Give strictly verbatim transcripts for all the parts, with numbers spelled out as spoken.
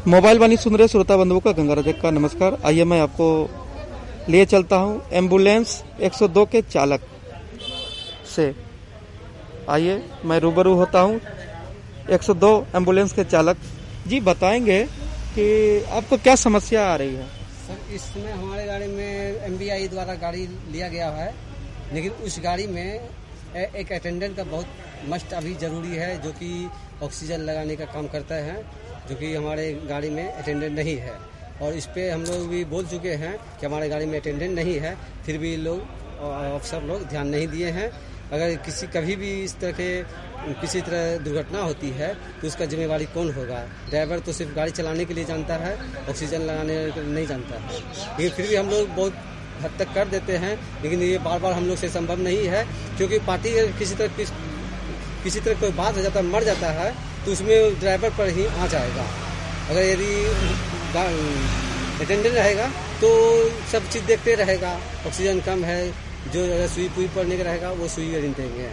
Mobile वाणी सुन रहे श्रोता बंधुओं का गंगा राजक का नमस्कार। आइए मैं आपको लिए चलता हूं एम्बुलेंस एक सौ दो के चालक से। आइए मैं रूबरू होता हूं एक सौ दो एम्बुलेंस के चालक जी। बताएंगे कि आपको क्या समस्या आ रही है? सर, इस समय हमारे गाड़ी में एमबीआई द्वारा गाड़ी लिया गया है, लेकिन उस गाड़ी में एक अटेंडेंट का बहुत मस्ट अभी ज़रूरी है, जो कि ऑक्सीजन लगाने का काम करता है, जो कि हमारे गाड़ी में अटेंडेंट नहीं है। और इस पे हम लोग भी बोल चुके हैं कि हमारे गाड़ी में अटेंडेंट नहीं है, फिर भी लोग अफसर लोग ध्यान नहीं दिए हैं। अगर किसी कभी भी इस तरह के किसी तरह दुर्घटना होती है तो उसका जिम्मेवारी कौन होगा? ड्राइवर तो सिर्फ गाड़ी चलाने के लिए जानता है, ऑक्सीजन लगाने नहीं जानता है। लेकिन फिर भी हम लोग बहुत हद तक कर देते हैं, लेकिन ये बार बार हम लोग से संभव नहीं है, क्योंकि पार्टी किसी तरह किस, किसी तरह कोई बात हो जाता है, मर जाता है, तो उसमें ड्राइवर पर ही आ जाएगा। अगर यदि अटेंडेंट रहेगा तो सब चीज़ देखते रहेगा। ऑक्सीजन कम है, जो अगर सुई पुई पड़ने का रहेगा वो सुई देंगे।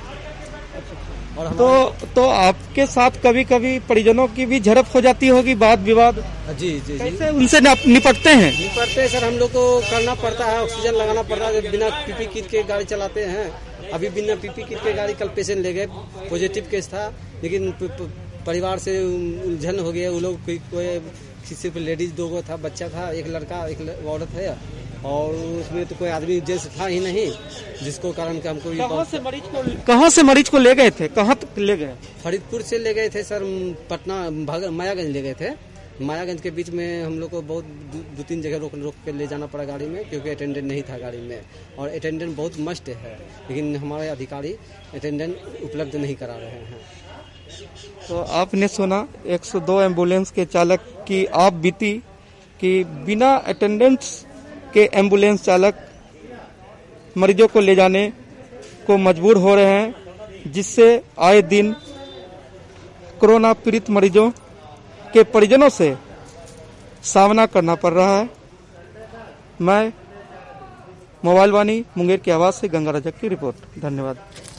और तो तो आपके साथ कभी कभी परिजनों की भी झड़प हो जाती होगी, वाद विवाद? जी जी कैसे उनसे निपटते हैं? निपटते हैं सर, हम लोग को करना पड़ता है, ऑक्सीजन लगाना पड़ता है। बिना पीपी किट के गाड़ी चलाते हैं। अभी बिना पीपी किट के गाड़ी कल पेशेंट ले गए, पॉजिटिव केस था, लेकिन परिवार से उलझन हो गया। वो लोग कोई कोई सिर्फ लेडीज दो गो था, बच्चा था, एक लड़का एक औरत है, और उसमें तो कोई आदमी जेंट्स था ही नहीं, जिसको कारण कि हमको कहाँ से मरीज को कहाँ से मरीज को ले गए थे? कहाँ तक ले गए? फरीदपुर से ले गए थे सर, पटना मायागंज ले गए थे। मायागंज के बीच में हम लोग को बहुत दो तीन जगह रोक रोक के ले जाना पड़ा गाड़ी में, क्योंकि अटेंडेंट नहीं था गाड़ी में। और अटेंडेंट बहुत मस्ट है, लेकिन हमारे अधिकारी अटेंडेंट उपलब्ध नहीं करा रहे हैं। तो आपने सुना एक सौ दो एम्बुलेंस के चालक की आप बीती कि बिना अटेंडेंट्स के एम्बुलेंस चालक मरीजों को ले जाने को मजबूर हो रहे हैं, जिससे आए दिन कोरोना पीड़ित मरीजों के परिजनों से सामना करना पड़ रहा है। मैं मोबाइल वाणी मुंगेर की आवाज से गंगा राजक की रिपोर्ट। धन्यवाद।